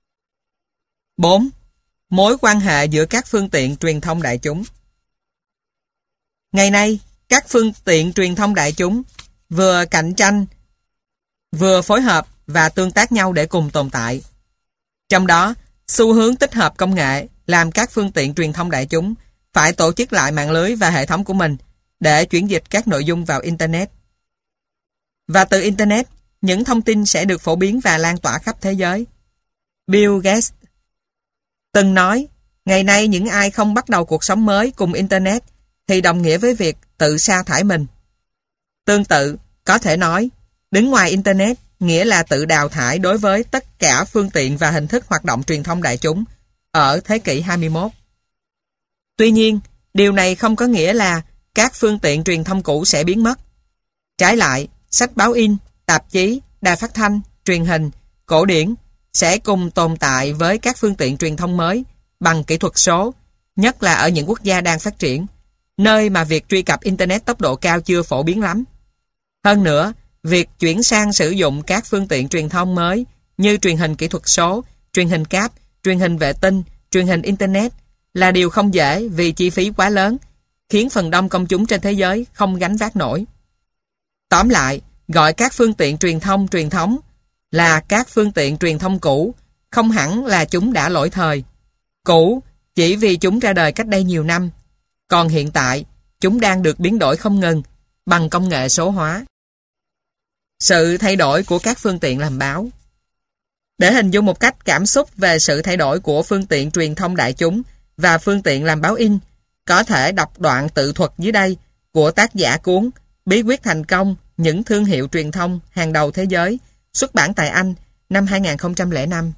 bốn. Mối quan hệ giữa các phương tiện truyền thông đại chúng. Ngày nay, các phương tiện truyền thông đại chúng vừa cạnh tranh, vừa phối hợp và tương tác nhau để cùng tồn tại. Trong đó, xu hướng tích hợp công nghệ làm các phương tiện truyền thông đại chúng phải tổ chức lại mạng lưới và hệ thống của mình để chuyển dịch các nội dung vào Internet. Và từ Internet, những thông tin sẽ được phổ biến và lan tỏa khắp thế giới. Bill Gates từng nói, ngày nay những ai không bắt đầu cuộc sống mới cùng Internet thì đồng nghĩa với việc tự sa thải mình. Tương tự, có thể nói, đứng ngoài Internet nghĩa là tự đào thải đối với tất cả phương tiện và hình thức hoạt động truyền thông đại chúng ở thế kỷ hai mươi mốt. Tuy nhiên, điều này không có nghĩa là các phương tiện truyền thông cũ sẽ biến mất. Trái lại, sách báo in, tạp chí, đài phát thanh, truyền hình, cổ điển sẽ cùng tồn tại với các phương tiện truyền thông mới bằng kỹ thuật số, nhất là ở những quốc gia đang phát triển, nơi mà việc truy cập Internet tốc độ cao chưa phổ biến lắm. Hơn nữa, việc chuyển sang sử dụng các phương tiện truyền thông mới như truyền hình kỹ thuật số, truyền hình cáp, truyền hình vệ tinh, truyền hình Internet là điều không dễ vì chi phí quá lớn, khiến phần đông công chúng trên thế giới không gánh vác nổi. Tóm lại, gọi các phương tiện truyền thông truyền thống là các phương tiện truyền thông cũ, không hẳn là chúng đã lỗi thời. Cũ chỉ vì chúng ra đời cách đây nhiều năm, còn hiện tại chúng đang được biến đổi không ngừng bằng công nghệ số hóa. Sự thay đổi của các phương tiện làm báo. Để hình dung một cách cảm xúc về sự thay đổi của phương tiện truyền thông đại chúng và phương tiện làm báo in, có thể đọc đoạn tự thuật dưới đây của tác giả cuốn Bí quyết thành công những thương hiệu truyền thông hàng đầu thế giới, xuất bản tại Anh năm hai nghìn không trăm lẻ năm.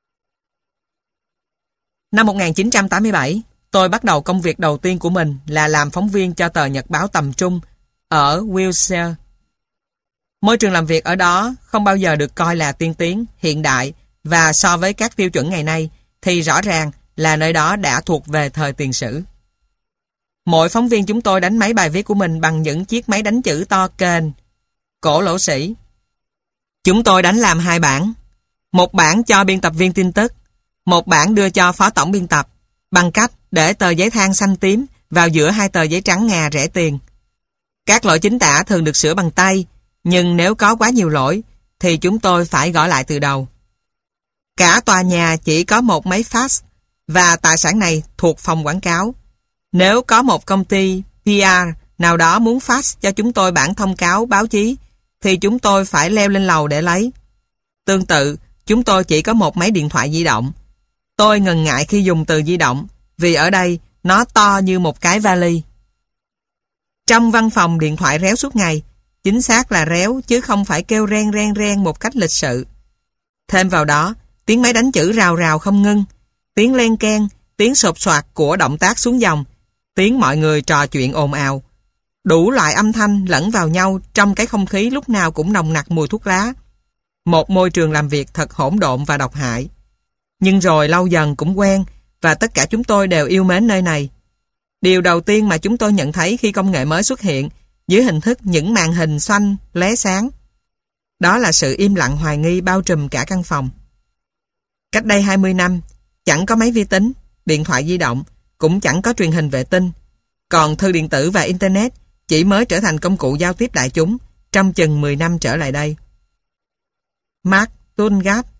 Năm một nghìn chín trăm tám mươi bảy, tôi bắt đầu công việc đầu tiên của mình là làm phóng viên cho tờ nhật báo tầm trung ở Wiltshire. Môi trường làm việc ở đó không bao giờ được coi là tiên tiến, hiện đại và so với các tiêu chuẩn ngày nay thì rõ ràng là nơi đó đã thuộc về thời tiền sử. Mỗi phóng viên chúng tôi đánh máy bài viết của mình bằng những chiếc máy đánh chữ to kềnh, cổ lỗ sĩ. Chúng tôi đánh làm hai bản. Một bản cho biên tập viên tin tức, Một bản đưa cho phó tổng biên tập bằng cách để tờ giấy than xanh tím vào giữa hai tờ giấy trắng ngà rẻ tiền. Các lỗi chính tả thường được sửa bằng tay, nhưng nếu có quá nhiều lỗi thì chúng tôi phải gõ lại từ đầu. Cả tòa nhà chỉ có một máy fax và tài sản này thuộc phòng quảng cáo. Nếu có một công ty pê rờ nào đó muốn fax cho chúng tôi bản thông cáo báo chí thì chúng tôi phải leo lên lầu để lấy. Tương tự, chúng tôi chỉ có một máy điện thoại di động. Tôi ngần ngại khi dùng từ di động vì ở đây nó to như một cái vali. Trong văn phòng điện thoại réo suốt ngày, chính xác là réo chứ không phải kêu ren ren ren một cách lịch sự. Thêm vào đó, tiếng máy đánh chữ rào rào không ngưng, tiếng len keng, tiếng sột soạt của động tác xuống dòng, tiếng mọi người trò chuyện ồn ào. Đủ loại âm thanh lẫn vào nhau trong cái không khí lúc nào cũng nồng nặc mùi thuốc lá. Một môi trường làm việc thật hỗn độn và độc hại. Nhưng rồi lâu dần cũng quen và tất cả chúng tôi đều yêu mến nơi này. Điều đầu tiên mà chúng tôi nhận thấy khi công nghệ mới xuất hiện dưới hình thức những màn hình xoanh, lóe sáng, đó là sự im lặng hoài nghi bao trùm cả căn phòng. Cách đây hai mươi năm, chẳng có máy vi tính, điện thoại di động, cũng chẳng có truyền hình vệ tinh. Còn thư điện tử và Internet chỉ mới trở thành công cụ giao tiếp đại chúng trong chừng mười năm trở lại đây. Mark Turngaard